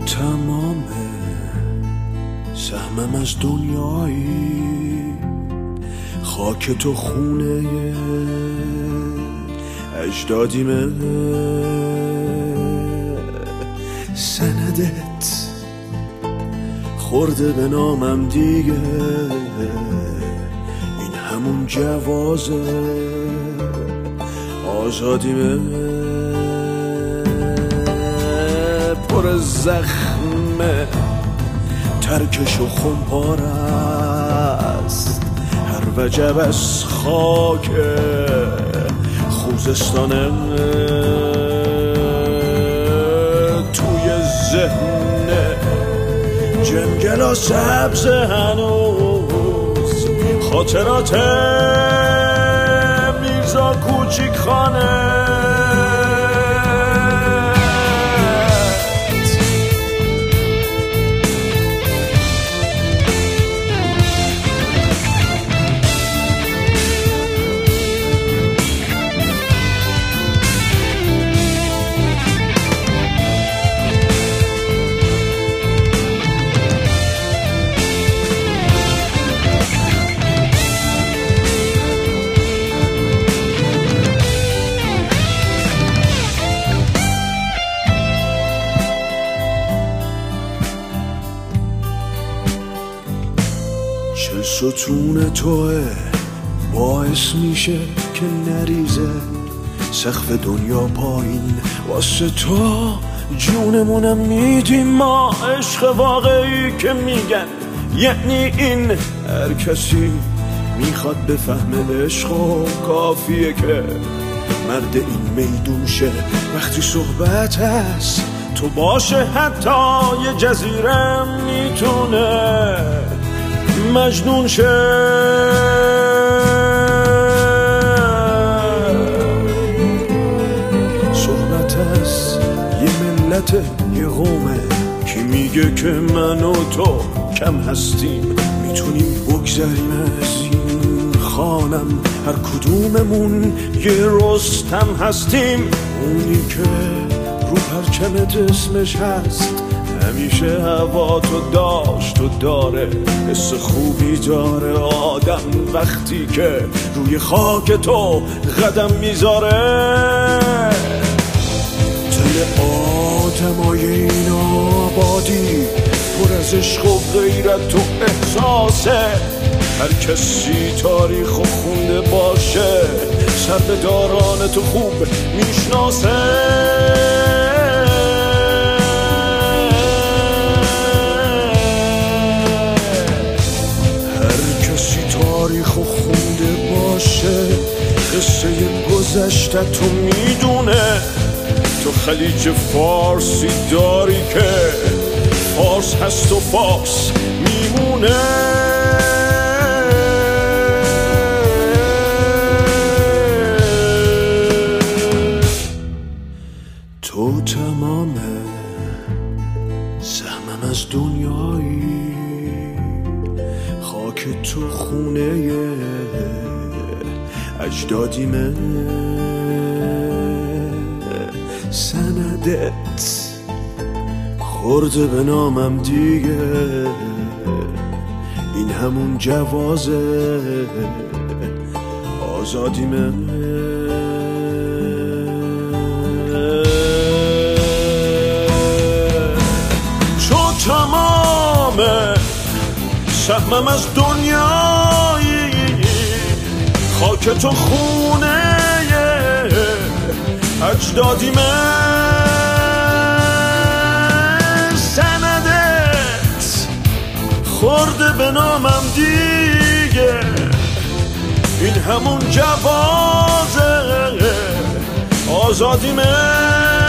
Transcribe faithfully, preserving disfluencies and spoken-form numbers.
تمام سهمم از دنیایی، خاک تو خونه اجدادیمه، سندت خورده به نامم دیگه، این همون جوازه آزادیمه، پر زخمه ترکش و خمپار است، هر وجب از خاک خوزستانه، توی ذهن جنگلا سبز هنوز خاطرات میرزا کوچیک خانه. چل ستون توه باعث میشه که نریزه سقف دنیا پایین، واسه تو جونمونم میدیم ما، عشق واقعی که میگن یعنی این. هر کسی میخواد بفهمه عشق و کافیه که مرد این میدون شه، وقتی صحبت هست تو باشه حتی یه جزیره میتونه مجنون شه. صحبت از یه ملت یه قومه کی میگه که من و تو کم هستیم، میتونیم بگذریم از این خانم، هر کدوممون یه رستم هستیم، اونی که رو پرچمت اسمش هست، همیشه هوا تو داشت و داره، حس خوبی داره آدم وقتی که روی خاک تو قدم میذاره. دل آدمای این آبادی پر از عشق و غیرت و احساسه، هر کسی تاریخ و خونده باشه سربداران تو خوب میشناسه. تاریخ و خونده باشه قصه گذشته تو میدونه، تو خلیج فارسی داری که فارس هست و فارس میمونه. تو تمام سهمم از دنیایی، خاک تو خونه اجدادیمه، سندت خورده به نامم دیگه، این همون جوازه آزادیمه. تو تمامه سهمم از دنیایی، خاک تو خونه اجدادیمه، سندت خورده به نامم دیگه، این همون جوازه آزادیمه.